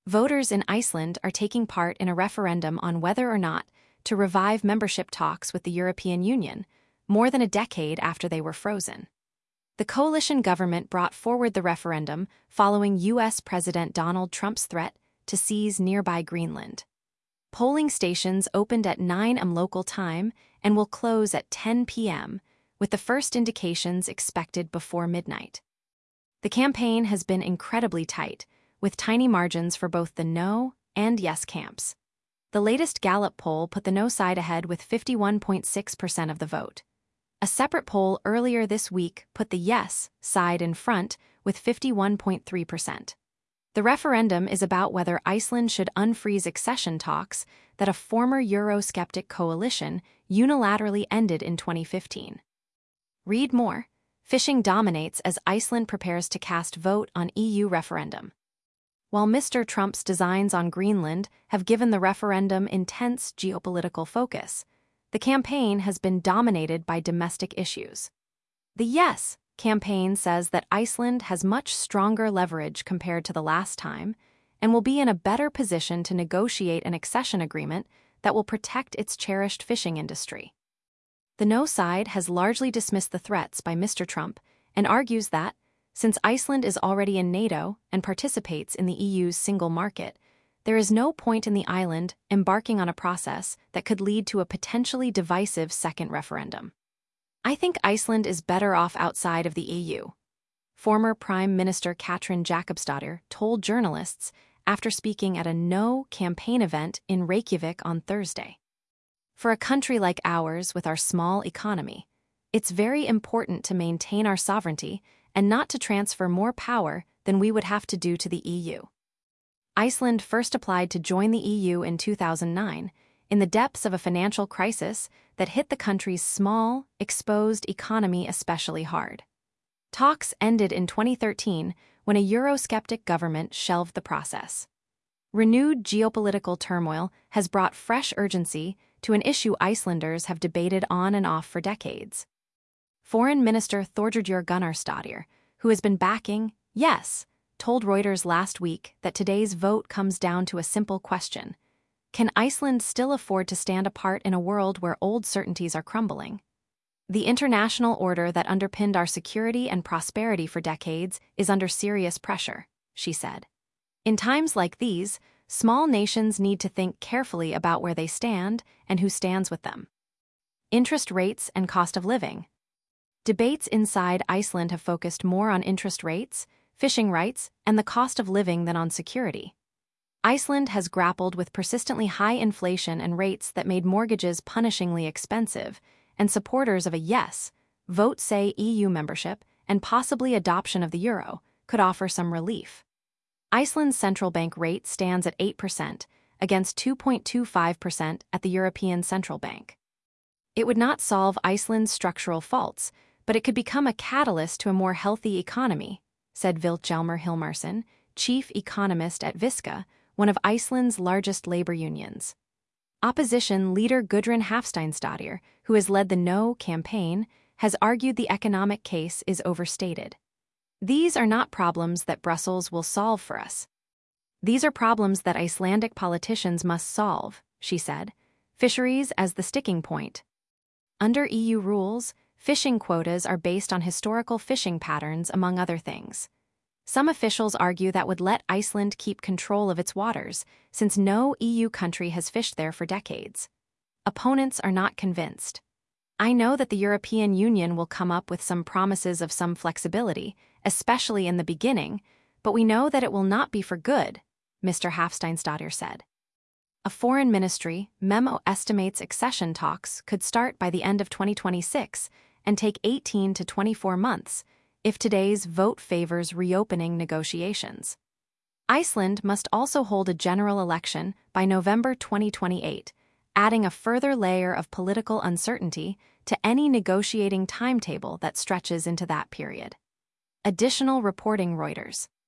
Voters in Iceland are taking part in a referendum on whether or not to revive membership talks with the European Union, more than a decade after they were frozen. The coalition government brought forward the referendum following U.S. President Donald Trump's threat to seize nearby Greenland. Polling stations opened at 9 a.m. local time and will close at 10 p.m., with the first indications expected before midnight. The campaign has been incredibly tight, with tiny margins for both the no and yes camps. The latest Gallup poll put the no side ahead with 51.6% of the vote. A separate poll earlier this week put the yes side in front with 51.3%. The referendum is about whether Iceland should unfreeze accession talks that a former Eurosceptic coalition unilaterally ended in 2015. Read more. Fishing dominates as Iceland prepares to cast vote on EU referendum. While Mr. Trump's designs on Greenland have given the referendum intense geopolitical focus, the campaign has been dominated by domestic issues. The Yes campaign says that Iceland has much stronger leverage compared to the last time and will be in a better position to negotiate an accession agreement that will protect its cherished fishing industry. The No side has largely dismissed the threats by Mr. Trump and argues that, since Iceland is already in NATO and participates in the EU's single market, there is no point in the island embarking on a process that could lead to a potentially divisive second referendum. I think Iceland is better off outside of the EU, former Prime Minister Katrin Jakobsdottir told journalists after speaking at a No campaign event in Reykjavik on Thursday. For a country like ours with our small economy, it's very important to maintain our sovereignty and not to transfer more power than we would have to do to the EU. Iceland first applied to join the EU in 2009, in the depths of a financial crisis that hit the country's small, exposed economy especially hard. Talks ended in 2013 when a Eurosceptic government shelved the process. Renewed geopolitical turmoil has brought fresh urgency to an issue Icelanders have debated on and off for decades. Foreign Minister Þórður Gunnarsdóttir, who has been backing Yes, told Reuters last week that today's vote comes down to a simple question: can Iceland still afford to stand apart in a world where old certainties are crumbling? The international order that underpinned our security and prosperity for decades is under serious pressure, she said. In times like these, small nations need to think carefully about where they stand and who stands with them. Interest rates and cost of living. Debates inside Iceland have focused more on interest rates, fishing rights, and the cost of living than on security. Iceland has grappled with persistently high inflation and rates that made mortgages punishingly expensive, and supporters of a yes vote say EU membership and possibly adoption of the euro could offer some relief. Iceland's central bank rate stands at 8% against 2.25% at the European Central Bank. It would not solve Iceland's structural faults, but it could become a catalyst to a more healthy economy, said Vilhjálmur Hilmarsson, chief economist at Visca, one of Iceland's largest labor unions. Opposition leader Guðrún Hafsteinsdóttir, who has led the No campaign, has argued the economic case is overstated. These are not problems that Brussels will solve for us. These are problems that Icelandic politicians must solve, she said, fisheries as the sticking point. Under EU rules, fishing quotas are based on historical fishing patterns, among other things. Some officials argue that would let Iceland keep control of its waters, since no EU country has fished there for decades. Opponents are not convinced. I know that the European Union will come up with some promises of some flexibility, especially in the beginning, but we know that it will not be for good, Mr. Hafsteinsdóttir said. A foreign ministry memo estimates accession talks could start by the end of 2026 and take 18 to 24 months if today's vote favors reopening negotiations. Iceland must also hold a general election by November 2028, adding a further layer of political uncertainty to any negotiating timetable that stretches into that period. Additional reporting Reuters.